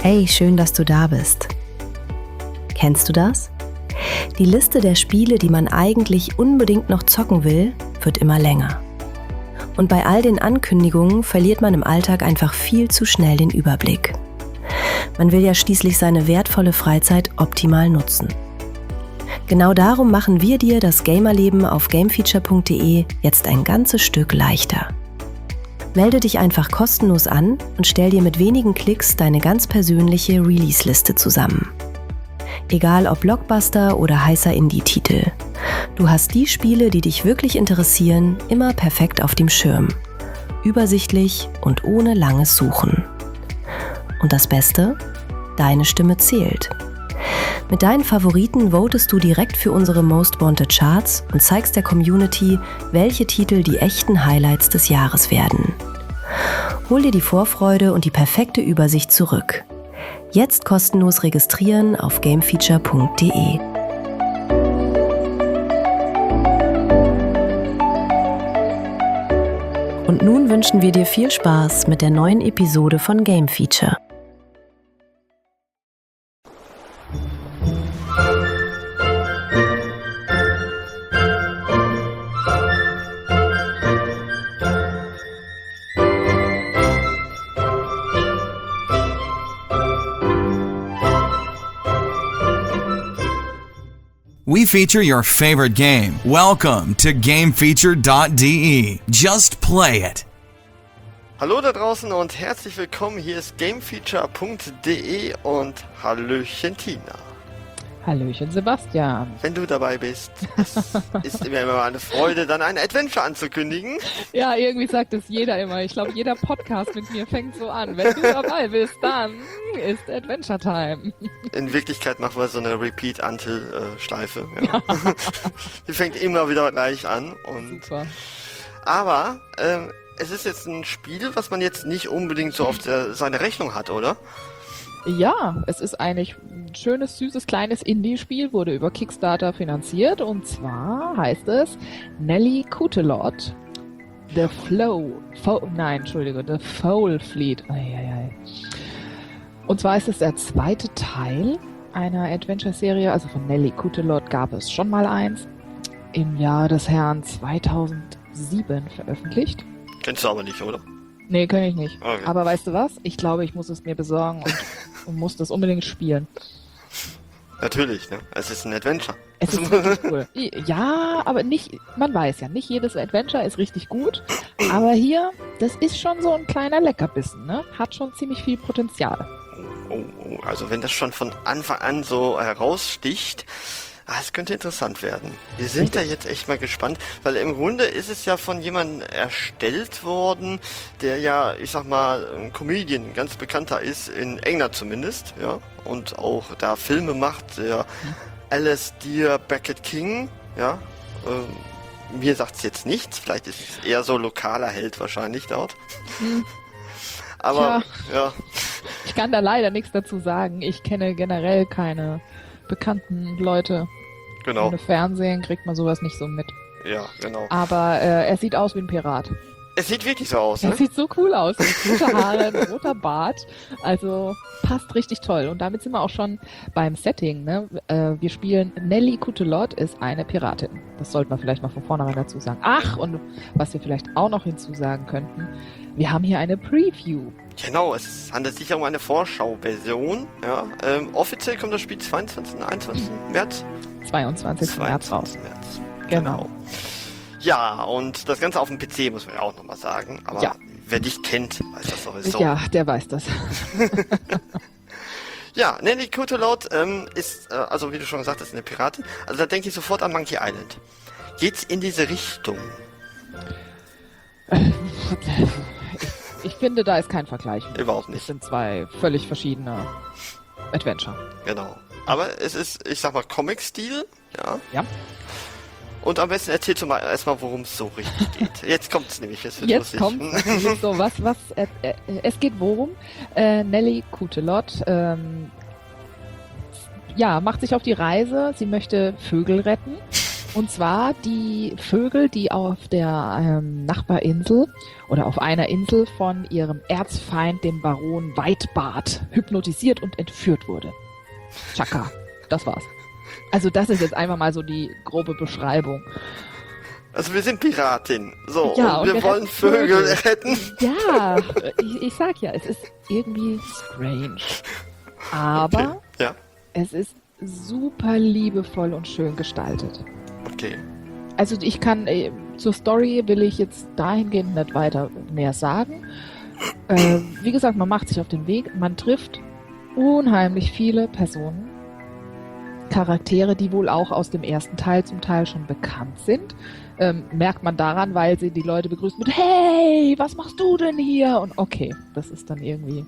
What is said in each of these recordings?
Hey, schön, dass du da bist. Kennst du das? Die Liste der Spiele, die man eigentlich unbedingt noch zocken will, wird immer länger. Und bei all den Ankündigungen verliert man im Alltag einfach viel zu schnell den Überblick. Man will ja schließlich seine wertvolle Freizeit optimal nutzen. Genau darum machen wir dir das Gamerleben auf gamefeature.de jetzt ein ganzes Stück leichter. Melde dich einfach kostenlos an und stell dir mit wenigen Klicks deine ganz persönliche Release-Liste zusammen. Egal ob Blockbuster oder heißer Indie-Titel. Du hast die Spiele, die dich wirklich interessieren, immer perfekt auf dem Schirm. Übersichtlich und ohne langes Suchen. Und das Beste? Deine Stimme zählt. Mit deinen Favoriten votest du direkt für unsere Most Wanted Charts und zeigst der Community, welche Titel die echten Highlights des Jahres werden. Hol dir die Vorfreude und die perfekte Übersicht zurück. Jetzt kostenlos registrieren auf gamefeature.de. Und nun wünschen wir dir viel Spaß mit der neuen Episode von Game Feature. We feature your favorite game. Welcome to GameFeature.de. Just play it. Hallo da draußen und herzlich willkommen. Hier ist GameFeature.de und Hallöchen Tina. Hallöchen Sebastian. Wenn du dabei bist, es ist mir immer eine Freude, dann ein Adventure anzukündigen. Ja, irgendwie sagt es jeder immer. Ich glaube, jeder Podcast mit mir fängt so an. Wenn du dabei bist, dann ist Adventure Time. In Wirklichkeit machen wir so eine Repeat-Until-Schleife. Ja. Die fängt immer wieder gleich an. Und super. Aber es ist jetzt ein Spiel, was man jetzt nicht unbedingt so auf seine Rechnung hat, oder? Ja, es ist eigentlich ein schönes, süßes, kleines Indie-Spiel, wurde über Kickstarter finanziert und zwar heißt es Nelly Kutelot, The Foul Fleet. Und zwar ist es der zweite Teil einer Adventure-Serie, also von Nelly Kutelot gab es schon mal eins, im Jahr des Herrn 2007 veröffentlicht. Kennst du aber nicht, oder? Nee, kann ich nicht. Okay. Aber weißt du was? Ich glaube, ich muss es mir besorgen und muss das unbedingt spielen. Natürlich, ne? Es ist ein Adventure. Es ist richtig cool. Ja, aber nicht, man weiß ja, nicht jedes Adventure ist richtig gut. Aber hier, das ist schon so ein kleiner Leckerbissen, ne? Hat schon ziemlich viel Potenzial. Oh, also wenn das schon von Anfang an so heraussticht, es könnte interessant werden. Wir sind da jetzt echt mal gespannt, weil im Grunde ist es ja von jemandem erstellt worden, der ja, ich sag mal, ein Comedian, ganz bekannter ist, in England zumindest, ja, und auch da Filme macht, der Alasdair Beckett King, ja, mir sagt's jetzt nichts, vielleicht ist es eher so lokaler Held wahrscheinlich dort. Aber, ja. Ich kann da leider nichts dazu sagen. Ich kenne generell keine bekannten Leute. Genau. Ohne Fernsehen kriegt man sowas nicht so mit. Ja, genau. Aber er sieht aus wie ein Pirat. Es sieht wirklich so aus, Er ne? sieht so cool aus. Rote Haare, ein roter Bart. Also passt richtig toll. Und damit sind wir auch schon beim Setting. Ne? Wir spielen Nelly Kutelot ist eine Piratin. Das sollten wir vielleicht mal von vornherein dazu sagen. Ach, und was wir vielleicht auch noch hinzusagen könnten, wir haben hier eine Preview. Genau, es handelt sich um eine Vorschauversion. Ja, offiziell kommt das Spiel 22. 21. März? 22. März raus. März. Genau. Ja, und das Ganze auf dem PC muss man ja auch nochmal sagen. Aber ja. Wer dich kennt, weiß das sowieso. Ja, der weiß das. Ja, Nelly Kutelot ist, also wie du schon gesagt hast, eine Piratin. Also da denke ich sofort an Monkey Island. Geht's in diese Richtung? Ich finde, da ist kein Vergleich. Überhaupt nicht. Das sind zwei völlig verschiedene Adventure. Genau. Aber es ist, ich sag mal, Comic-Stil. Ja. Ja. Und am besten erzählst du mal erstmal, worum es so richtig geht. Jetzt kommt's nämlich, jetzt wird Jetzt lustig. kommt's. So, es geht worum? Nelly Kutelot, macht sich auf die Reise. Sie möchte Vögel retten. Und zwar die Vögel, die auf der Nachbarinsel oder auf einer Insel von ihrem Erzfeind, dem Baron Weitbart, hypnotisiert und entführt wurde. Chaka, das war's. Also das ist jetzt einfach mal so die grobe Beschreibung. Also wir sind Piratin. So, Ja, und wir wollen Vögel retten. Ja, ich sag ja, es ist irgendwie strange. Aber Okay. Ja, es ist super liebevoll und schön gestaltet. okay. Also ich kann, zur Story will ich jetzt dahingehend nicht weiter mehr sagen. Wie gesagt, man macht sich auf den Weg, man trifft unheimlich viele Personen, Charaktere, die wohl auch aus dem ersten Teil zum Teil schon bekannt sind. Merkt man daran, weil sie die Leute begrüßen mit "Hey, was machst du denn hier?" Und okay, das ist dann irgendwie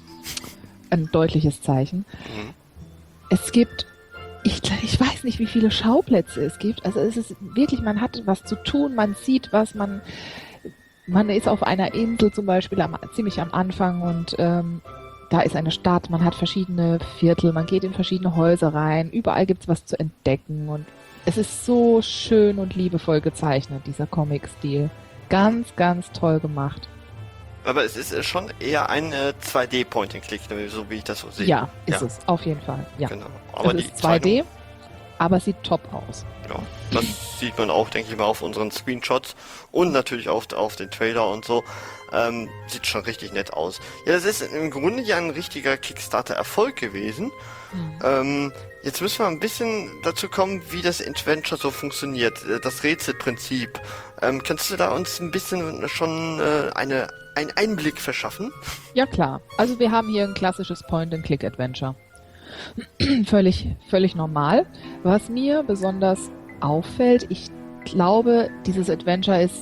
ein deutliches Zeichen. Mhm. Es gibt, ich weiß nicht, wie viele Schauplätze es gibt. Also es ist wirklich, man hat was zu tun, man sieht was, man ist auf einer Insel zum Beispiel ziemlich am Anfang und da ist eine Stadt, man hat verschiedene Viertel, man geht in verschiedene Häuser rein, überall gibt's was zu entdecken und es ist so schön und liebevoll gezeichnet, dieser Comic-Stil. Ganz, ganz toll gemacht. Aber es ist schon eher ein 2D-Point-and-Click, so wie ich das so sehe. Ja, ist es, auf jeden Fall. Ja. Genau. Aber Es ist 2D, aber sieht top aus. Ja, das sieht man auch, denke ich mal, auf unseren Screenshots und natürlich auf den Trailer und so. Sieht schon richtig nett aus. Ja, das ist im Grunde ja ein richtiger Kickstarter-Erfolg gewesen. Jetzt müssen wir ein bisschen dazu kommen, wie das Adventure so funktioniert. Das Rätselprinzip. Kannst du da uns ein bisschen schon einen Einblick verschaffen? Ja klar, also wir haben hier ein klassisches Point-and-Click-Adventure. Völlig normal. Was mir besonders auffällt, ich glaube, dieses Adventure ist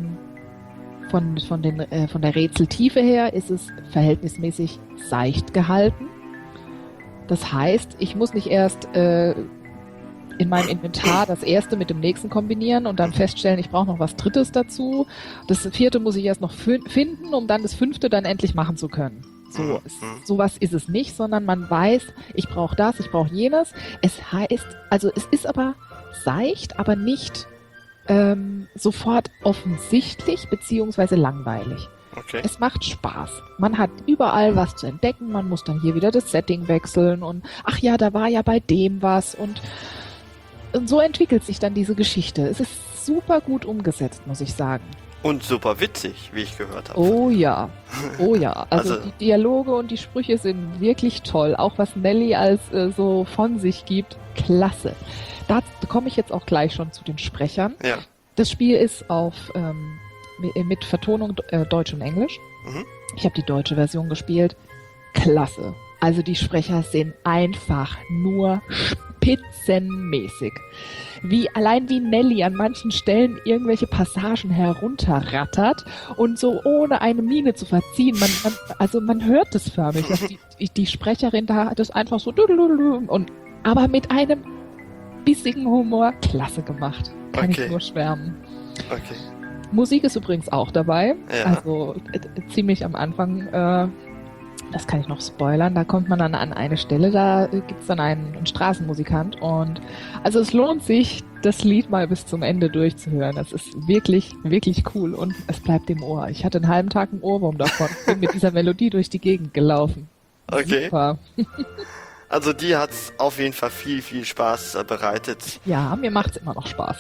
von der Rätseltiefe her ist es verhältnismäßig seicht gehalten. Das heißt, ich muss nicht erst in meinem Inventar das erste mit dem nächsten kombinieren und dann feststellen, ich brauche noch was Drittes dazu. Das vierte muss ich erst noch finden, um dann das fünfte dann endlich machen zu können. Sowas ist es nicht, sondern man weiß, ich brauche das, ich brauche jenes. Es heißt, also es ist aber seicht, aber nicht sofort offensichtlich beziehungsweise langweilig. Okay. Es macht Spaß. Man hat überall was zu entdecken, man muss dann hier wieder das Setting wechseln und ach ja, da war ja bei dem was und so entwickelt sich dann diese Geschichte. Es ist super gut umgesetzt, muss ich sagen. Und super witzig, wie ich gehört habe. Oh ja, oh ja. Also, Also- die Dialoge und die Sprüche sind wirklich toll. Auch was Nelly als so von sich gibt, klasse. Da komme ich jetzt auch gleich schon zu den Sprechern. Ja. Das Spiel ist mit Vertonung Deutsch und Englisch. Mhm. Ich habe die deutsche Version gespielt. Klasse. Also die Sprecher sind einfach nur spitzenmäßig. Allein wie Nelly an manchen Stellen irgendwelche Passagen herunterrattert und so ohne eine Miene zu verziehen. Man hört es förmlich, dass die Sprecherin da das einfach so aber mit einem bissigen Humor klasse gemacht. Kann Okay. ich nur schwärmen. Okay. Musik ist übrigens auch dabei. Ja. Also ziemlich am Anfang, das kann ich noch spoilern, da kommt man dann an eine Stelle, da gibt's dann einen Straßenmusikant und also es lohnt sich, das Lied mal bis zum Ende durchzuhören. Das ist wirklich, wirklich cool und es bleibt im Ohr. Ich hatte einen halben Tag einen Ohrwurm davon, bin mit dieser Melodie durch die Gegend gelaufen. Okay. Super. Also dir hat's auf jeden Fall viel, viel Spaß bereitet. Ja, mir macht's immer noch Spaß.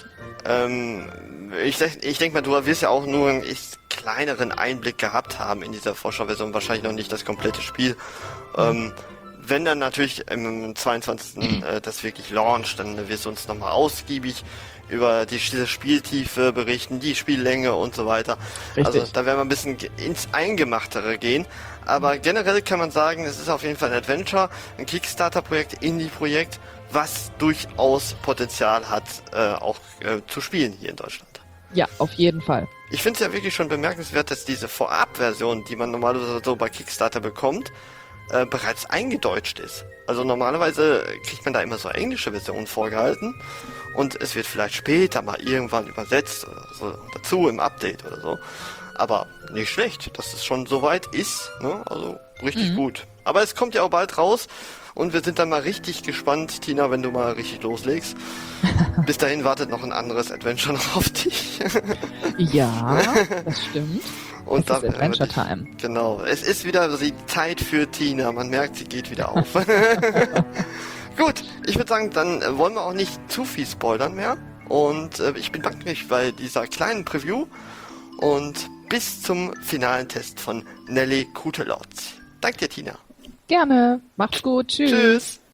Ich denke mal, du wirst ja auch nur einen echt kleineren Einblick gehabt haben in dieser Vorschauversion, wahrscheinlich noch nicht das komplette Spiel. Wenn dann natürlich im 22. Das wirklich launcht, dann wirst du uns nochmal ausgiebig über diese Spieltiefe berichten, die Spiellänge und so weiter. Richtig. Also da werden wir ein bisschen ins Eingemachtere gehen. Aber generell kann man sagen, es ist auf jeden Fall ein Adventure, ein Kickstarter-Projekt, Indie-Projekt, was durchaus Potenzial hat, auch zu spielen hier in Deutschland. Ja, auf jeden Fall. Ich finde es ja wirklich schon bemerkenswert, dass diese Vorab-Version, die man normalerweise so bei Kickstarter bekommt, bereits eingedeutscht ist. Also normalerweise kriegt man da immer so englische Versionen vorgehalten und es wird vielleicht später mal irgendwann übersetzt oder so dazu im Update oder so. Aber nicht schlecht, dass es schon soweit ist, ne? Also richtig gut. Aber es kommt ja auch bald raus und wir sind dann mal richtig gespannt, Tina, wenn du mal richtig loslegst. Bis dahin wartet noch ein anderes Adventure noch auf dich. Ja, das stimmt. Und das ist Adventure Time. Genau, es ist wieder die Zeit für Tina. Man merkt, sie geht wieder auf. Gut, ich würde sagen, dann wollen wir auch nicht zu viel spoilern mehr. Und ich bedanke mich bei dieser kleinen Preview und bis zum finalen Test von Nelly Kutelot. Danke dir, Tina. Gerne. Macht's gut. Tschüss. Tschüss.